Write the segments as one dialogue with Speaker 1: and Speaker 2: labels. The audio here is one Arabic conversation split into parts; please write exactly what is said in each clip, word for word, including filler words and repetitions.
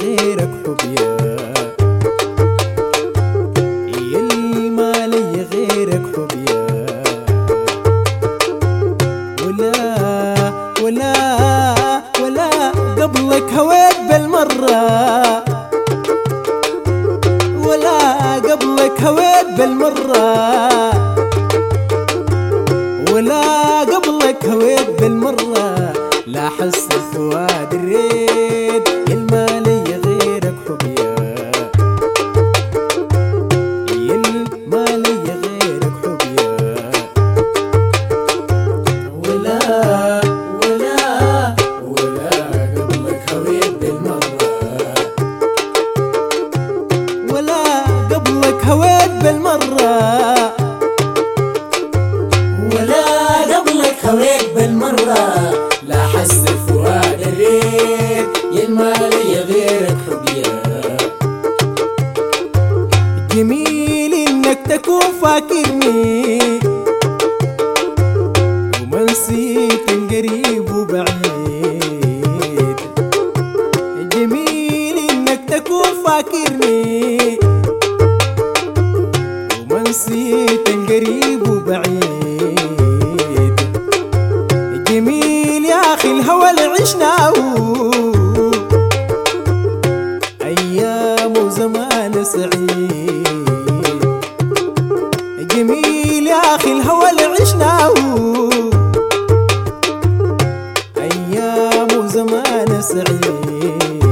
Speaker 1: غيرك حبيا، يلي ما لي غيرك حبيا، ولا ولا ولا قبلك هويت بالمرة، ولا قبلك هويت بالمرة، ولا قبلك هويت بالمرة، لا حس الفؤاد الريد يلما لي غيرك حبيا، يلما لي غيرك حبيا، ولا ولا ولا قبلك هويت بالمرة، ولا قبلك هويت بالمرة،
Speaker 2: ولا قبلك هويت بالمرة، لا حس الفؤاد الريد يلما لي غيرك حبيا.
Speaker 1: جميل انك تكون فاكرني وما نسيت القريب وبعيد، جميل انك تكون فاكرني وما نسيت القريب وبعيد، جميل يا اخي الهوى اللي عشناه ايام وزمان سعيد، جميل يا اخي الهوى اللي عشناه ايام وزمان سعيد،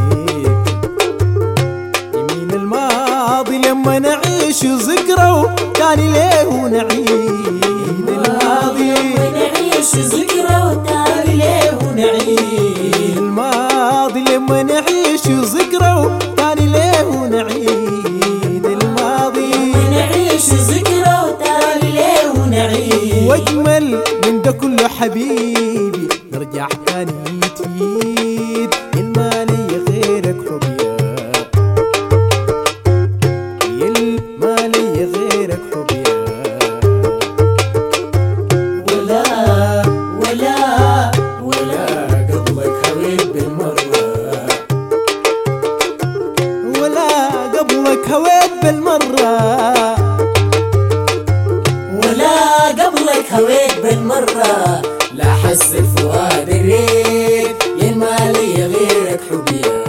Speaker 1: جميل الماضي لما نعيش ذكرى تاني ليه نعيد، الماضي
Speaker 2: لما نعيش ذكرى تاني ليه نعيد،
Speaker 1: الماضي لما نعيش ذكرى تاني ليه نعيد، الماضي
Speaker 2: لما نعيش ذكرى تاني ليه نعيد،
Speaker 1: واجمل من ده كله حبيبي نرجع تاني تفيد، يلما لي غيرك حبيا، يلما لي غيرك حبيا،
Speaker 2: ولا ولا ولا قبلك هويت بالمرة،
Speaker 1: ولا قبلك هويت بالمرة،
Speaker 2: ولا قبلك هويت بالمرة، لا حس الفؤاد الريد يلما لي غيرك حبيا.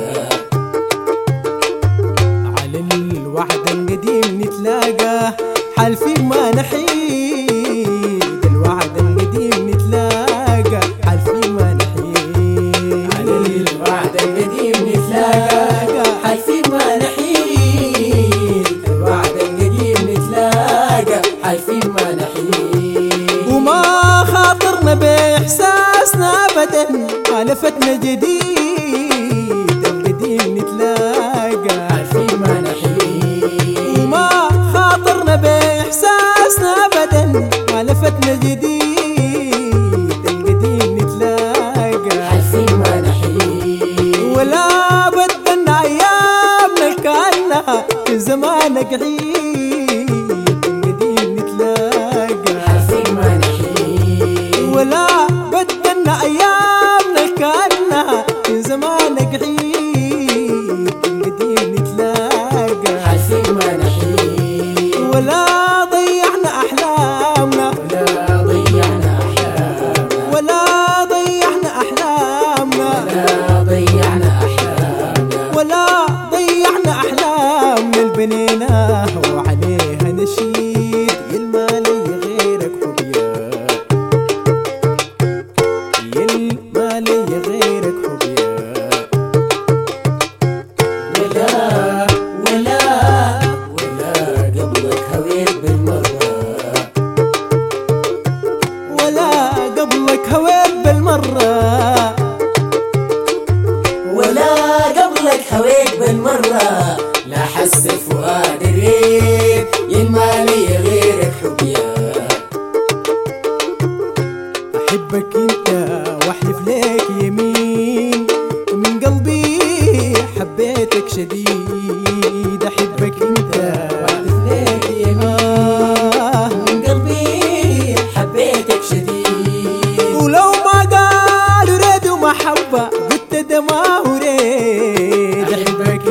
Speaker 1: على الوعد القديم نتلاقى حالفين ما نحيد، الوعد القديم نتلاقى حالفين ما نحيد،
Speaker 2: على الوعد القديم نتلاقى حالفين ما نحيد، الوعد القديم نتلاقى حالفين ما نحيد،
Speaker 1: وما خاطرنا بإحساسنا أبدا ما لفتنا جديد، القديم نتلاقى
Speaker 2: حالفين ما نحيد،
Speaker 1: وما خاطرنا بإحساسنا أبدا ما لفتنا جديد، القديم نتلاقى
Speaker 2: حالفين ما نحيد،
Speaker 1: ولا بدنا أيامنا كأنها في زمانك عيد، القديم نتلاقى
Speaker 2: حالفين ما نحيد،
Speaker 1: ولا بدنا أيامنا كأنها في زمانك عيد، القديم نتلاقى
Speaker 2: حالفين ما نحيد،
Speaker 1: ولا ضيعنا أحلامنا،
Speaker 2: ولا ضيعنا أحلامنا،
Speaker 1: ولا ضيعنا أحلامنا،
Speaker 2: ولا ضيعنا أحلامنا،
Speaker 1: ولا ضيعنا أحلامنا اللي بنيناها وعليها نشيد، يلما لي غيرك حبيا، يلما لي غيرك حبيا،
Speaker 2: ولا ولا ولا قبلك هويت بالمرة،
Speaker 1: ولا قبلك هويت بالمرة،
Speaker 2: ولا قبلك هويت بالمرة، لا حس الفؤاد الريد يلما لي غيرك حبيا.
Speaker 1: أحبك أنت وأحلف لك يمين من قلبي حبيتك شديد، أحبك أنت
Speaker 2: واحلف لك يمين من قلبي حبيتك شديد،
Speaker 1: ولو ما قالوا ريد ومحبة قلت ده ما هو ريد، أحبك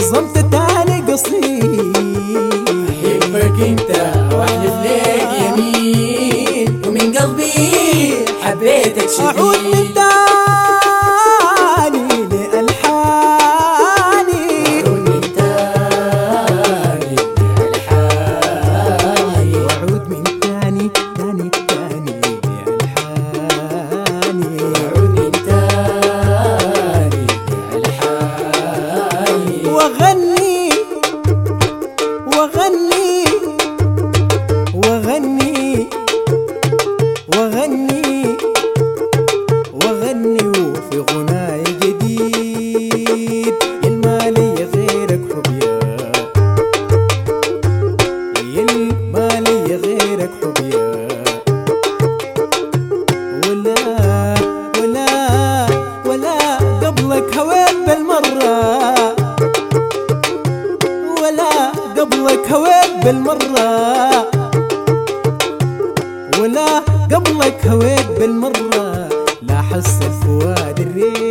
Speaker 1: نظمت تاني قصيد
Speaker 2: أحبك أنت وأحلف لك يمين ومن قلبي حبيتك شديد.
Speaker 1: أعود من تاني لألحاني
Speaker 2: أعود من تاني لألحاني
Speaker 1: وأعود من تاني تاني تاني لألحاني
Speaker 2: أعود من تاني لألحاني
Speaker 1: وأغني وأغني وأغني وأغني وأغني وفي غناي جديد المالي غيرك حب يا المالي غيرك حب يا ولا ولا ولا قبلك هويت بالمرة ولا قبلك هويت بالمرة ولا قبلك هويت بالمرة لا حس الفؤاد الريح